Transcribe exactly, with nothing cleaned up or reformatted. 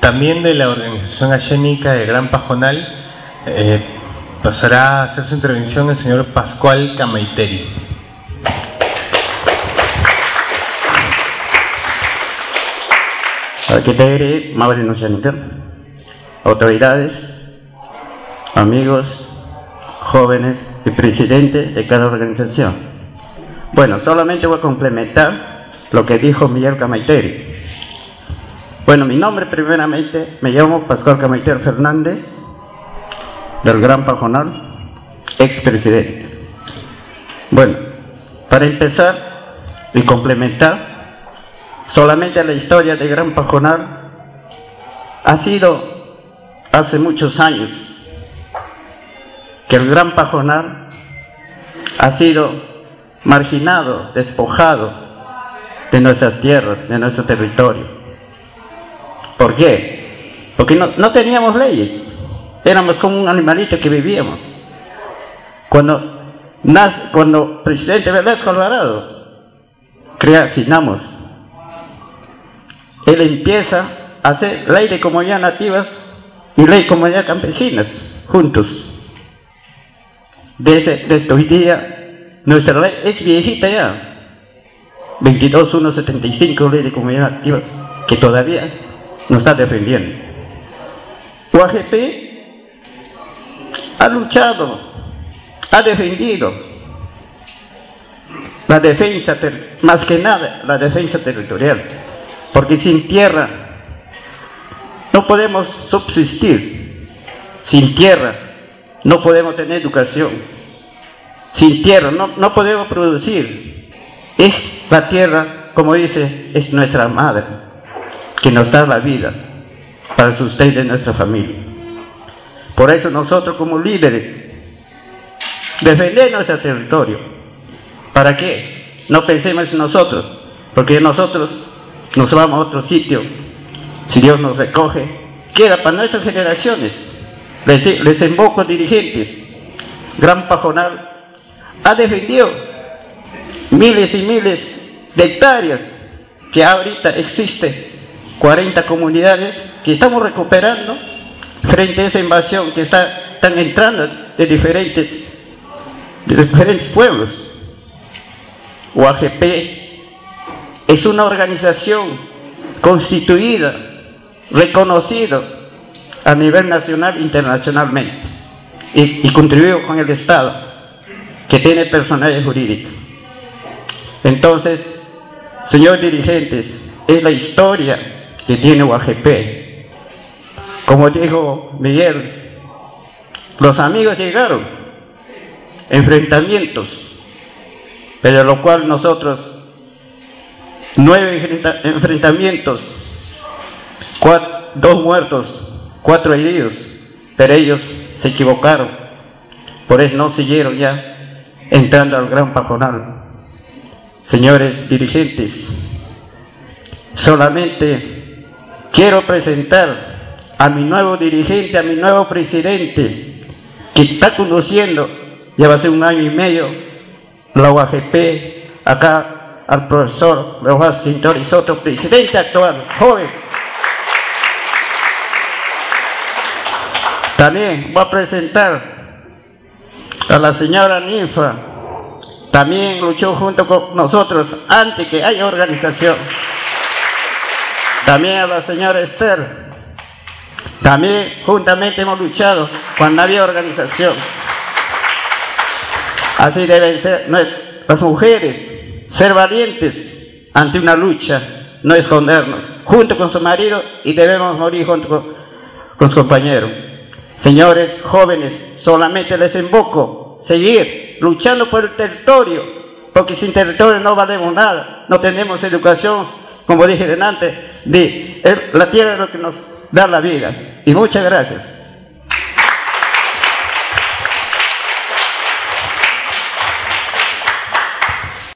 también de la organización ayénica de Gran Pajonal, eh, pasará a hacer su intervención el señor Pascual Camaiteri. Arquitectos, Mabel Nuchanica, autoridades, amigos, jóvenes y presidentes de cada organización. Bueno, solamente voy a complementar lo que dijo Miguel Camaiteri. Bueno, mi nombre primeramente, me llamo Pascual Camaiteri Fernández, del Gran Pajonal, expresidente. Bueno, para empezar y complementar, solamente la historia de Gran Pajonal ha sido hace muchos años que el Gran Pajonal ha sido marginado, despojado de nuestras tierras, de nuestro territorio. ¿Por qué? Porque no, no teníamos leyes, éramos como un animalito que vivíamos. Cuando, nace, cuando el presidente Velasco Alvarado crea SINAMOS, él empieza a hacer ley de comunidades nativas y ley de comunidades campesinas juntos. Desde, desde hoy día nuestra ley es viejita ya, veintidós mil ciento setenta y cinco ley de comunidades nativas que todavía nos está defendiendo. U A G P ha luchado, ha defendido la defensa, más que nada la defensa territorial, porque sin tierra no podemos subsistir, sin tierra no podemos tener educación, sin tierra no, no podemos producir. Es la tierra, como dice, es nuestra madre, que nos da la vida para el sustento de nuestra familia. Por eso nosotros como líderes defender nuestro territorio. ¿Para qué? No pensemos en nosotros, porque nosotros nos vamos a otro sitio, si Dios nos recoge, queda para nuestras generaciones. Les, les invoco dirigentes. Gran Pajonal ha defendido miles y miles de hectáreas que ahorita existen, cuarenta comunidades que estamos recuperando frente a esa invasión que está, están entrando de diferentes, de diferentes pueblos. U A G P es una organización constituida, reconocida a nivel nacional e internacionalmente, y, y contribuido con el Estado, que tiene personalidad jurídica. Entonces, señores dirigentes, es la historia que tiene U A G P. Como dijo Miguel, los amigos llegaron, enfrentamientos, pero lo cual nosotros, nueve enfrentamientos, cuatro, dos muertos, cuatro heridos, pero ellos se equivocaron, por eso no siguieron ya entrando al Gran Pajonal. Señores dirigentes, solamente quiero presentar a mi nuevo dirigente, a mi nuevo presidente, que está conduciendo, ya va a ser un año y medio, la U A G P, acá al profesor Rojas Quintor, y otro presidente actual, joven. También voy a presentar a la señora Ninfa, también luchó junto con nosotros antes que haya organización. También a la señora Esther, también juntamente hemos luchado cuando había organización. Así deben ser las mujeres, ser valientes ante una lucha, no escondernos, junto con su marido, y debemos morir junto con, con su compañero. Señores jóvenes, solamente les invoco seguir luchando por el territorio, porque sin territorio no valemos nada, no tenemos educación, como dije delante, de la tierra es lo que nos da la vida. Y muchas gracias.